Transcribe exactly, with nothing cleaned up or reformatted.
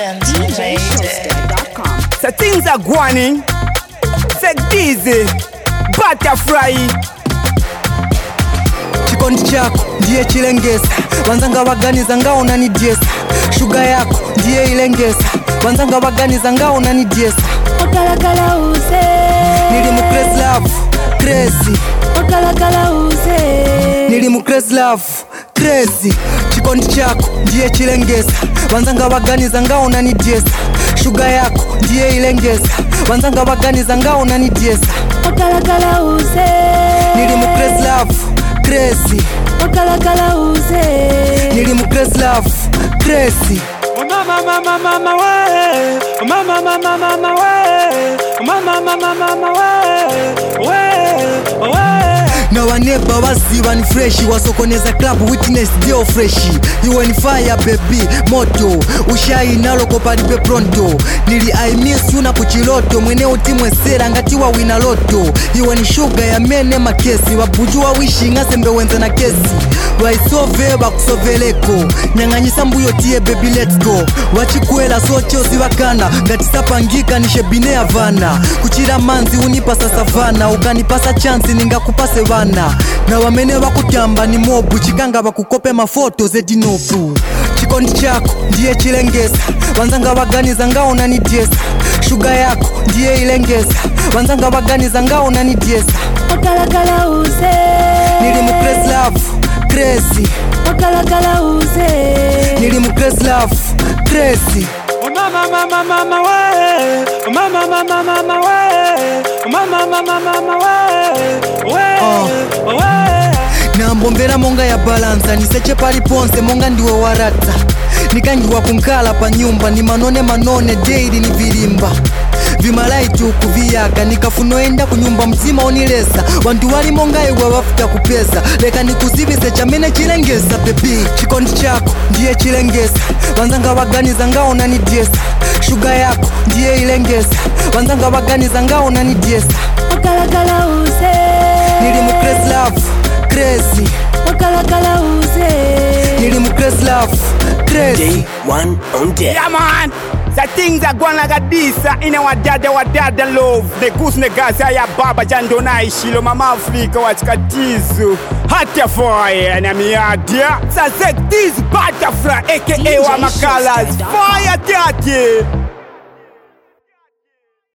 So things are going. Say dizzy, butterfly. Chikondi chako ndiye chilengesa, wanzanga waganiza ngao unanidiesa. Sugar yako ndiye ilengesa, wanzanga waganiza ngao unanidiesa. Okalakala uze, nilimu crazy love, crazy. Okalakala uze, nilimu crazy love, crazy. Chikondi chako ndiye chilengesa, wanzanga waganiza ngao unanidiesa. Sugar yako ndiye ilengesa, wanzanga waganiza ngao unanidiesa. Okalakala uze, nilimu crazy love, crazy. Okalakala uze, nilimu crazy love, crazy. Oh mama mama mama way, oh mama mama mama way, oh mama mama mama way, way, way. Na waneba waziwa ni freshi, wasokoneza club witness dio freshi. You ni fire baby, moto ushai nalo kopalipe pronto. Nili I miss you na kuchiloto, mwene utimwe sera ngati wa wina loto. You ni sugar ya mene makesi, wabujua wishi ngasembe wenze na kesi. Waisove wakusoveleko, nyanganyisa mbuyo tie baby let's go. Wachikuela soche usiwakana, ngati sapangika nishebine avana. Kuchira manzi unipasa savana, ukanipasa chansi ninga kupase wana. Na wamene wakutamba ni mobu, chikanga wakukope mafoto zedi nopu. Chikondi chako ndiye chilengesa, wanzanga waganiza ngao unanidiesa. Sugar yako ndiye ilengesa, wanzanga waganiza ngao unanidiesa. Okalakala uze, nilimu crazy love, crazy. Okalakala uze, nilimu crazy love, crazy. Oh mama mama mama way, oh mama mama mama way, oh mama mama mama way, way, way. Na mbombera monga ya balanza, niseche pali ponse monga ndiwe warata. Nikangiwa kunkala pa nyumba, ni manone manone daily ni vilimba. Vimalaitu kuviyaka, nikafunoenda kunyumba mzima onilesa. Wantu wali monga ewa wafuta kupesa, leka nikuzibise chamene chilengesa baby. Chikondi chako ndiye chilengesa, wanzanga waganiza ngao unanidiesa. Sugar yako ndiye ilengesa, wanzanga waganiza ngao unanidiesa. Okalakala uze, nilimu crazy love, crazy. Okalakala uze, nilimu crazy love, crazy. Day one on deck. Yeah man, the things are going like this in our dada wa dada love. The goose negaza ya baba jandona ishilo mama Afrika watikatizu. Hata fire na miadia. Sa zek this butterfly aka wa makalas. Fire daddy.